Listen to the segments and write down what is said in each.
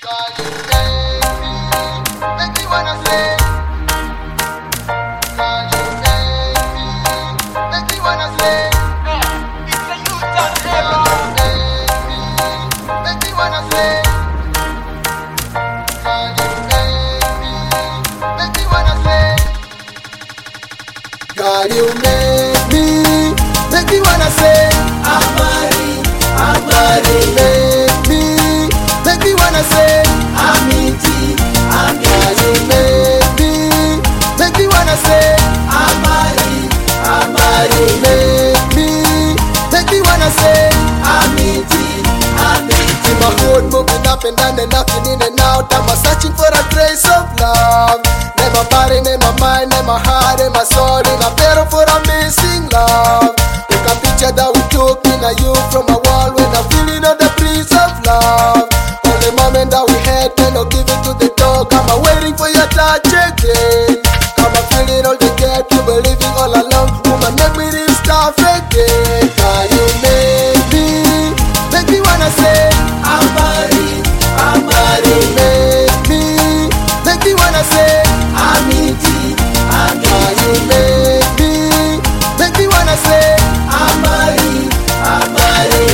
Cause you make me wanna say. Cause you make me wanna say. It's a youth and Cause you make me wanna say. Cause you make me wanna say. God, you make me wanna say, Amari, Amari. Make me wanna say, Amiti, Amiti. God, you make me wanna say, Amari, Amari. Make me wanna say, Amiti, Amiti. In my hood, moving up and down and knocking in and out, I'm searching for a grace of love. Name my body, name my mind, name my heart, and my soul. In a battle for a missing love. Take a picture that we took in a you from a wall when I'm feeling on the breeze of love. Only moment that we had, cannot give it to the dog. I'm waiting for your touch again. I'm feeling all the gap, you believing all along. Woman, make me this stuff again. Can you make me wanna say, Amari, Amari. Make me wanna say, Amiti, Amiti. Can you make me wanna say, Amari, Amari.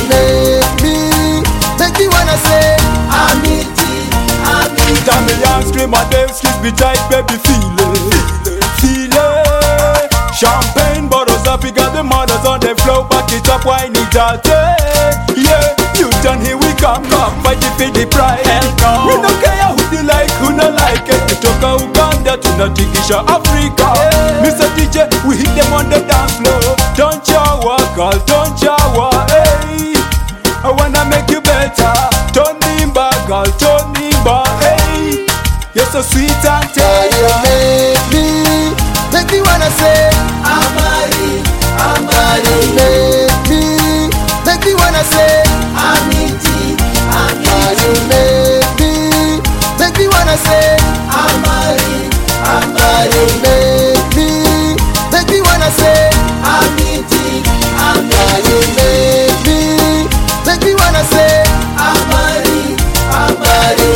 Make me wanna say, Amiti, Amiti. Jammy and scream and them skills be tight, baby, feel it, feel it. Champagne bottles up, we got the mothers on the floor, back it up, wine it out, yeah. You done here we come, fight it for the pride. We don't care who you like, who not like it. You talk a Uganda to Natikisha Africa. Mr. DJ, we hit them on the dance floor. Don't you walk, girl, don't you walk, hey. I wanna make you better. Turn me back, girl, turn me back, hey. You're so sweet and tender. Make me wanna say, Amari, Amari. Make me wanna say, Amiti, Amiti. Make me wanna say, Amari, Amari. Make me wanna say, Amiti, Amiti. Make me wanna say, Amari, Amari.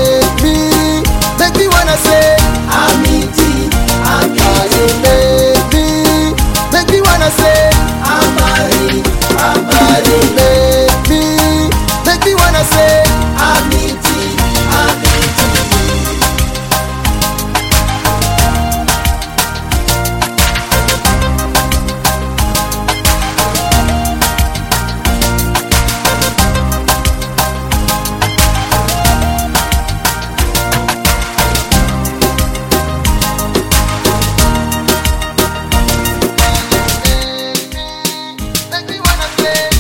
Make me wanna say, Amiti, Amiti. Make me wanna say, Amari, Amari. Make me wanna say, Amiti, Amiti. Make me wanna say.